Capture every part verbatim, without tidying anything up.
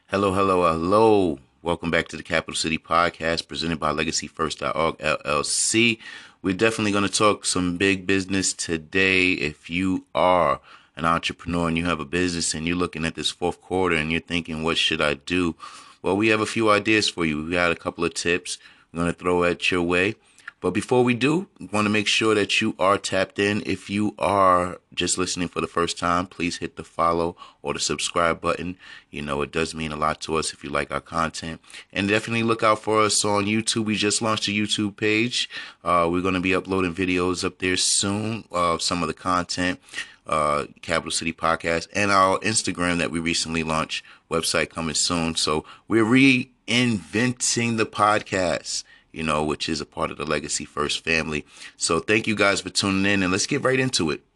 Hello, hello, hello. Welcome back to the Capital City Podcast presented by legacy first dot org L L C. We're definitely going to talk some big business today. If you are an entrepreneur and you have a business and you're looking at this fourth quarter and you're thinking, what should I do? Well, we have a few ideas for you. We got a couple of tips we're going to throw at your way. But before we do, we want to make sure that you are tapped in. If you are just listening for the first time, please hit the follow or the subscribe button. You know, it does mean a lot to us if you like our content. And definitely look out for us on YouTube. We just launched a YouTube page. Uh, we're going to be uploading videos up there soon of some of the content, uh, Capital City Podcast, and our Instagram that we recently launched, website coming soon. So we're reinventing the podcast, you know, which is a part of the Legacy First family. So thank you guys for tuning in, and let's get right into it.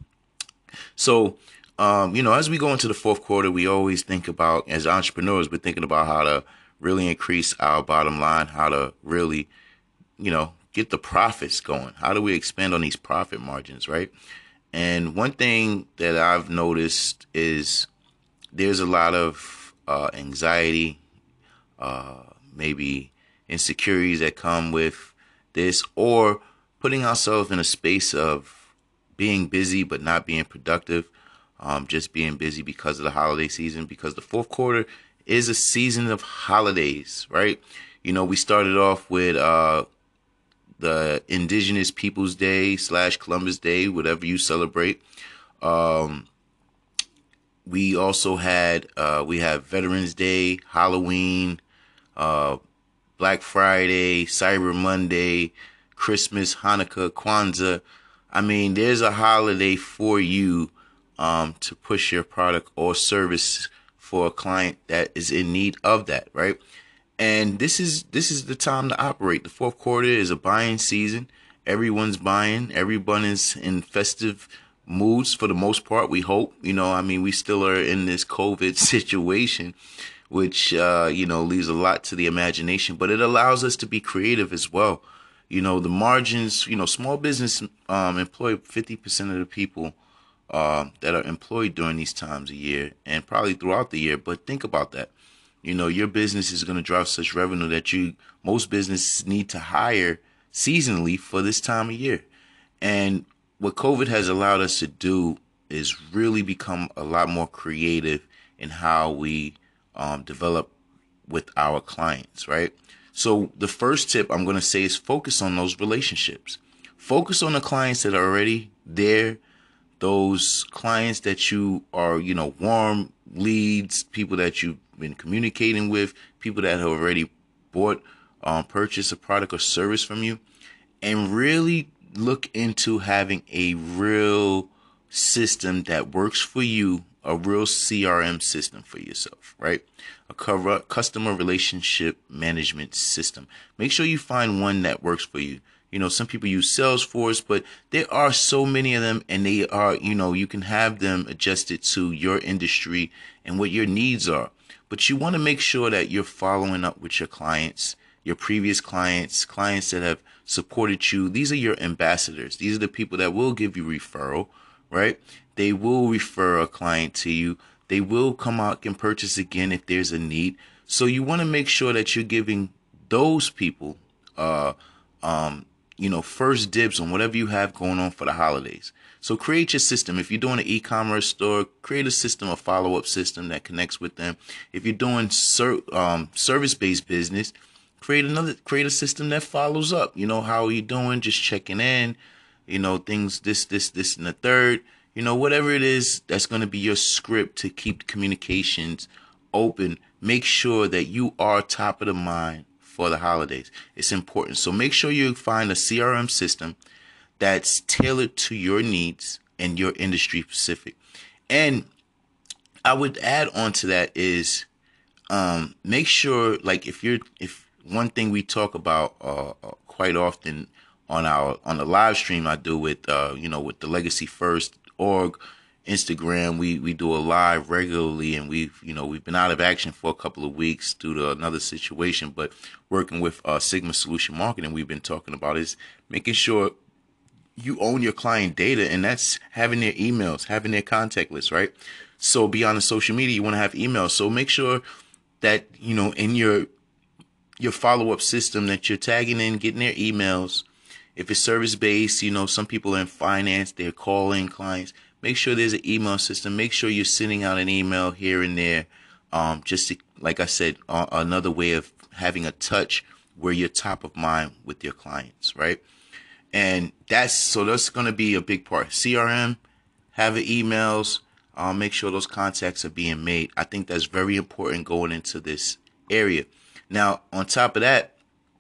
So, um, you know, as we go into the fourth quarter, we always think about, as entrepreneurs, we're thinking about how to really increase our bottom line, how to really, you know, get the profits going. How do we expand on these profit margins, right? And one thing that I've noticed is there's a lot of uh, anxiety, uh, maybe insecurities that come with this, or putting ourselves in a space of being busy but not being productive, um, just being busy because of the holiday season, because the fourth quarter is a season of holidays, right? You know, we started off with uh, the Indigenous Peoples Day slash Columbus Day, whatever you celebrate. Um, we also had, uh, we have Veterans Day, Halloween, uh, Black Friday, Cyber Monday, Christmas, Hanukkah, Kwanzaa. I mean, there's a holiday for you um, to push your product or service for a client that is in need of that, right? And this is this is the time to operate. The fourth quarter is a buying season. Everyone's buying. Everyone is in festive moods for the most part, we hope. You know, I mean, we still are in this COVID situation, which, uh, you know, leaves a lot to the imagination, but it allows us to be creative as well. You know, the margins, you know, small business um, employ fifty percent of the people uh, that are employed during these times of year and probably throughout the year. But think about that. You know, your business is going to drive such revenue that you, most businesses need to hire seasonally for this time of year. And what COVID has allowed us to do is really become a lot more creative in how we um, develop with our clients, right? So the first tip I'm going to say is focus on those relationships. Focus on the clients that are already there, those clients that you are, you know, warm leads, people that you've been communicating with, people that have already bought, um, purchased a product or service from you, and really look into having a real system that works for you, a real C R M system for yourself, right? A customer relationship management system. Make sure you find one that works for you. You know, some people use Salesforce, but there are so many of them, and they are, you know, you can have them adjusted to your industry and what your needs are. But you want to make sure that you're following up with your clients, your previous clients, clients that have supported you. These are your ambassadors. These are the people that will give you referral, right? They will refer a client to you. They will come out and purchase again if there's a need. So you want to make sure that you're giving those people, uh, um, you know, first dibs on whatever you have going on for the holidays. So create your system. If you're doing an e-commerce store, create a system, a follow-up system that connects with them. If you're doing ser- um, service-based business, create another, create a system that follows up. You know, how are you doing? Just checking in, you know, things, this, this, this, and the third, you know, whatever it is, that's going to be your script to keep communications open. Make sure that you are top of the mind for the holidays. It's important. So make sure you find a C R M system that's tailored to your needs and your industry specific. And I would add on to that is, um, make sure, like, if you're, if one thing we talk about uh, uh, quite often on our on the live stream I do with uh, you know, with the Legacy First org Instagram, we we do a live regularly, and we've you know we've been out of action for a couple of weeks due to another situation, but working with uh, Sigma Solution Marketing, we've been talking about is making sure you own your client data, and that's having their emails, having their contact list, right? So beyond the social media, you want to have emails. So make sure that, you know, in your your follow-up system that you're tagging in, getting their emails. If it's service-based, you know, some people are in finance, they're calling clients. Make sure there's an email system. Make sure you're sending out an email here and there. Um, just to, like I said, uh, another way of having a touch where you're top of mind with your clients, right? And that's, so that's going to be a big part. C R M, have the emails, uh, make sure those contacts are being made. I think that's very important going into this area. Now, on top of that,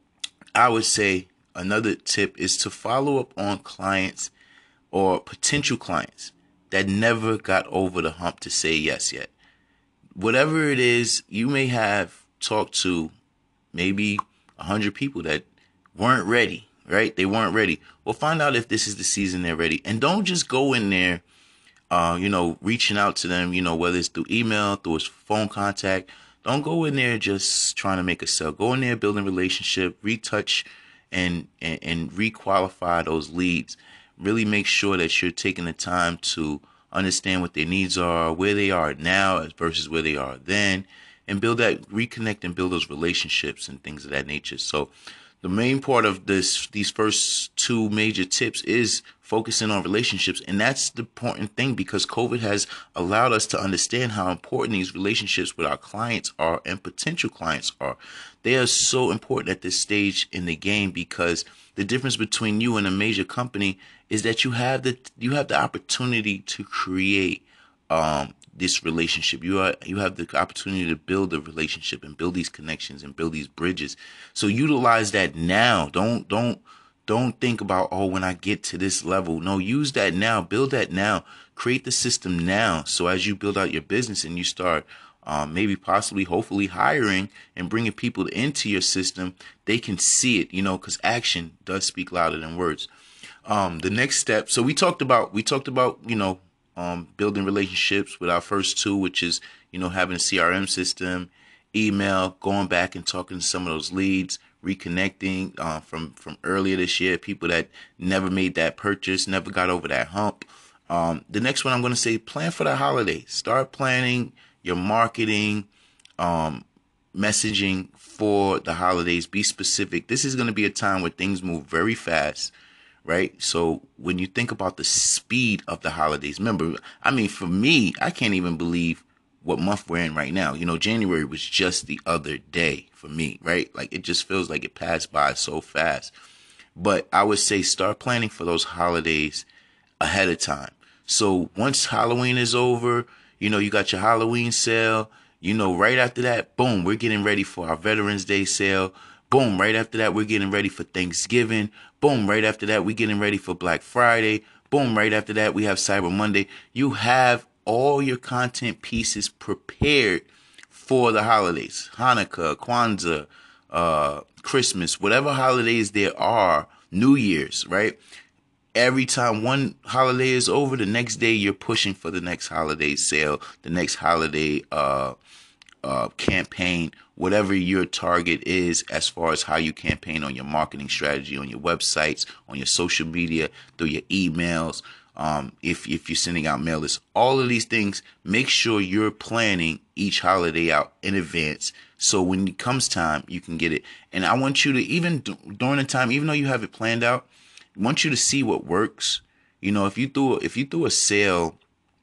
I would say another tip is to follow up on clients or potential clients that never got over the hump to say yes yet. Whatever it is, you may have talked to maybe a hundred people that weren't ready, right? They weren't ready. Well, find out if this is the season they're ready. And don't just go in there, uh, you know, reaching out to them, you know, whether it's through email, through a phone contact. Don't go in there just trying to make a sale. Go in there building a relationship, retouch and, and, and re-qualify those leads. Really make sure that you're taking the time to understand what their needs are, where they are now versus where they are then, and build that, reconnect and build those relationships and things of that nature. So the main part of this, these first two major tips is focusing on relationships. And that's the important thing, because COVID has allowed us to understand how important these relationships with our clients are and potential clients are. They are so important at this stage in the game, because the difference between you and a major company is that you have the you have the opportunity to create um, this relationship. You are you have the opportunity to build a relationship and build these connections and build these bridges. So utilize that now. Don't don't don't think about, oh, when I get to this level. No, use that now. Build that now. Create the system now. So as you build out your business and you start Um, maybe possibly, hopefully hiring and bringing people into your system, they can see it, you know, because action does speak louder than words. Um, the next step. So we talked about, we talked about, you know, um, building relationships with our first two, which is, you know, having a C R M system, email, going back and talking to some of those leads, reconnecting uh, from, from earlier this year, people that never made that purchase, never got over that hump. Um, the next one I'm going to say, plan for the holidays. Start planning your marketing, um, messaging for the holidays. Be specific. This is going to be a time where things move very fast, right? So when you think about the speed of the holidays, remember, I mean, for me, I can't even believe what month we're in right now. You know, January was just the other day for me, right? Like, it just feels like it passed by so fast. But I would say start planning for those holidays ahead of time. So once Halloween is over, you know, you got your Halloween sale. You know, right after that, boom, we're getting ready for our Veterans Day sale. Boom, right after that, we're getting ready for Thanksgiving. Boom, right after that, we're getting ready for Black Friday. Boom, right after that, we have Cyber Monday. You have all your content pieces prepared for the holidays. Hanukkah, Kwanzaa, uh, Christmas, whatever holidays there are, New Year's, right? Every time one holiday is over, the next day you're pushing for the next holiday sale, the next holiday uh, uh, campaign, whatever your target is as far as how you campaign on your marketing strategy, on your websites, on your social media, through your emails, um, if, if you're sending out mail lists, all of these things, make sure you're planning each holiday out in advance. So when it comes time, you can get it. And I want you to, even d- during the time, even though you have it planned out, I want you to see what works. You know, if you threw if you threw a sale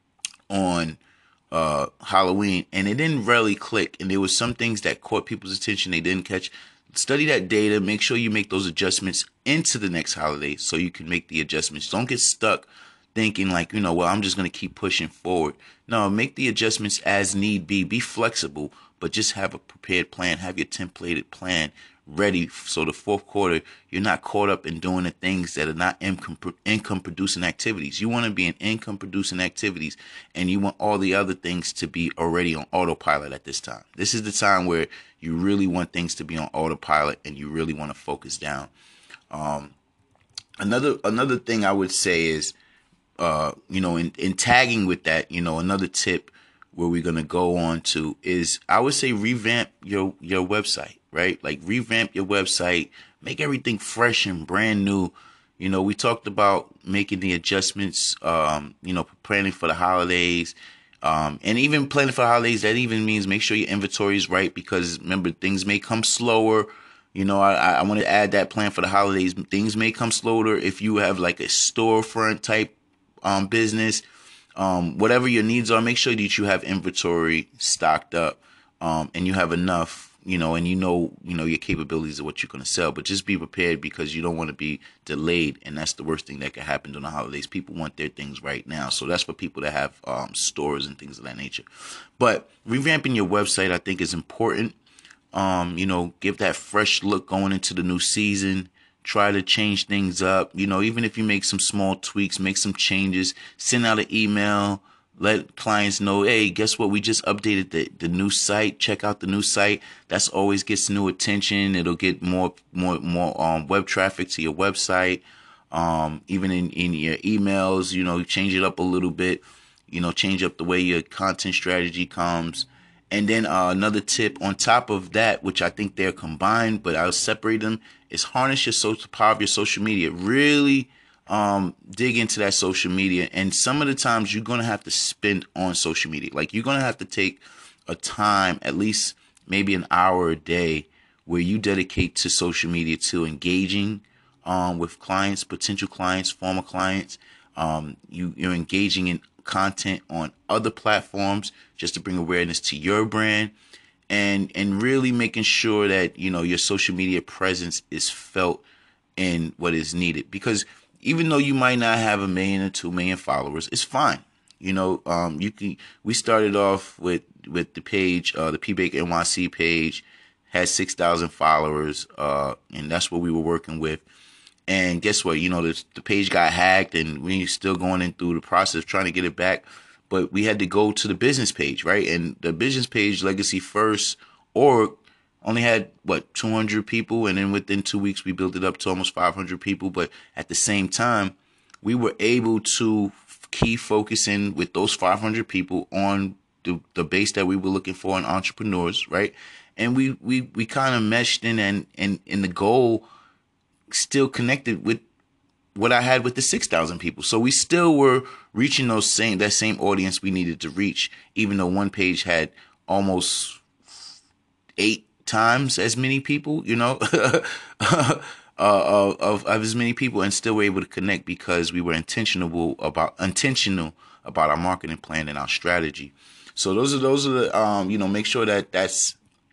on uh, Halloween and it didn't really click, and there was some things that caught people's attention they didn't catch, study that data. Make sure you make those adjustments into the next holiday so you can make the adjustments. Don't get stuck thinking like, you know, well, I'm just going to keep pushing forward. No, make the adjustments as need be. Be flexible, but just have a prepared plan. Have your templated plan ready. So the fourth quarter, you're not caught up in doing the things that are not income, income producing activities. You want to be in income producing activities, and you want all the other things to be already on autopilot at this time. This is the time where you really want things to be on autopilot and you really want to focus down. Um, another, another thing I would say is, uh, you know, in, in tagging with that, you know, another tip where we're going to go on to is, I would say, revamp your, your website. Right? Like, revamp your website, make everything fresh and brand new. You know, we talked about making the adjustments, um, you know, planning for the holidays, Um, and even planning for holidays, that even means make sure your inventory is right, because remember, things may come slower. You know, I, I want to add that plan for the holidays. Things may come slower if you have like a storefront type um, business. Um, whatever your needs are, make sure that you have inventory stocked up, um, and you have enough, you know, and you know, you know, your capabilities of what you're going to sell. But just be prepared, because you don't want to be delayed. And that's the worst thing that could happen during the holidays. People want their things right now. So that's for people that have um, stores and things of that nature. But revamping your website, I think, is important. Um, you know, give that fresh look going into the new season. Try to change things up. You know, even if you make some small tweaks, make some changes, send out an email, let clients know, hey, guess what? We just updated the, the new site. Check out the new site. That's always gets new attention. It'll get more, more, more, um, web traffic to your website. Um, even in, in your emails, you know, change it up a little bit, you know, change up the way your content strategy comes. And then uh, another tip on top of that, which I think they're combined, but I'll separate them, is harness your social power of your social media. Really um, dig into that social media. And some of the times you're going to have to spend on social media. Like, you're going to have to take a time, at least maybe an hour a day, where you dedicate to social media, to engaging um, with clients, potential clients, former clients. Um, you, you're engaging in content on other platforms just to bring awareness to your brand, and and really making sure that, you know, your social media presence is felt in what is needed. Because even though you might not have a million or two million followers, it's fine. You know, um, you can. We started off with with the page, uh, the P Baker N Y C page, had six thousand followers, uh, and that's what we were working with. And guess what? You know, the, the page got hacked, and we're still going in through the process of trying to get it back. But we had to go to the business page, right? And the business page, Legacy First org, only had, what, two hundred people. And then within two weeks, we built it up to almost five hundred people. But at the same time, we were able to keep focusing with those five hundred people on the, the base that we were looking for in entrepreneurs, right? And we we, we kind of meshed in, and, and, and the goal still connected with what I had with the six thousand people. So we still were reaching those same, that same audience we needed to reach, even though one page had almost eight times as many people, you know, uh, of, of, of as many people, and still were able to connect, because we were intentional about, intentional about our marketing plan and our strategy. So those are, those are the, um, you know, make sure that that's,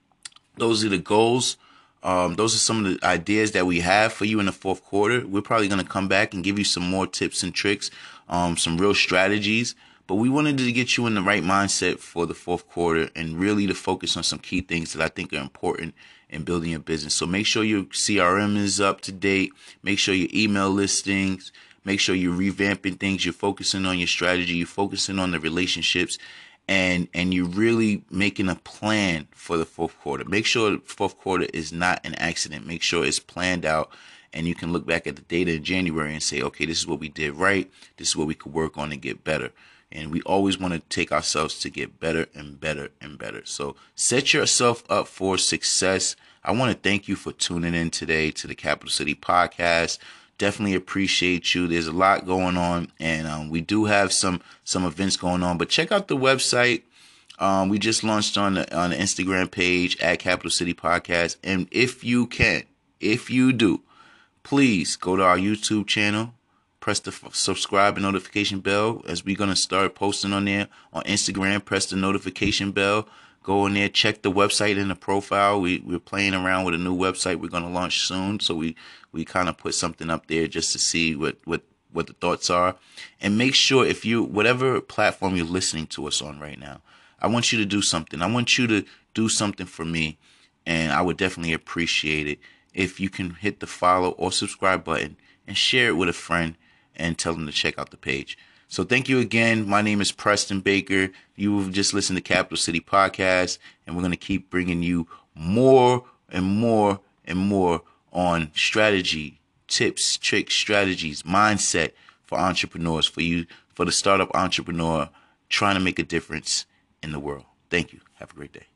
those are the goals. Um, those are some of the ideas that we have for you in the fourth quarter. We're probably going to come back and give you some more tips and tricks, um, some real strategies. But we wanted to get you in the right mindset for the fourth quarter, and really to focus on some key things that I think are important in building your business. So make sure your C R M is up to date. Make sure your email listings. Make sure you're revamping things. You're focusing on your strategy. You're focusing on the relationships. And and you're really making a plan for the fourth quarter. Make sure the fourth quarter is not an accident. Make sure it's planned out, and you can look back at the data in January and say, okay, this is what we did right. This is what we could work on and get better. And we always want to take ourselves to get better and better and better. So set yourself up for success. I want to thank you for tuning in today to the Capital City Podcast. Definitely appreciate you. There's a lot going on, and um, we do have some some events going on. But check out the website. Um, we just launched on the on the Instagram page at Capital City Podcast. And if you can, if you do, please go to our YouTube channel. Press the f- subscribe and notification bell, as we're going to start posting on there. On Instagram, press the notification bell. Go in there, check the website in the profile. We, we're playing around with a new website we're going to launch soon. So we, we kind of put something up there just to see what, what, what the thoughts are. And make sure, if you, whatever platform you're listening to us on right now, I want you to do something. I want you to do something for me. And I would definitely appreciate it if you can hit the follow or subscribe button and share it with a friend and tell them to check out the page. So thank you again. My name is Preston Baker. You've just listened to Capital City Podcast, and we're going to keep bringing you more and more and more on strategy, tips, tricks, strategies, mindset for entrepreneurs, for you, for the startup entrepreneur trying to make a difference in the world. Thank you. Have a great day.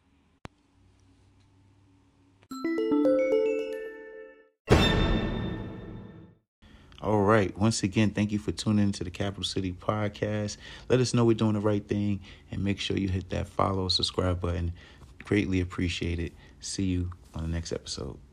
All right. Once again, thank you for tuning into the Capital City Podcast. Let us know we're doing the right thing, and make sure you hit that follow, subscribe button. Greatly appreciate it. See you on the next episode.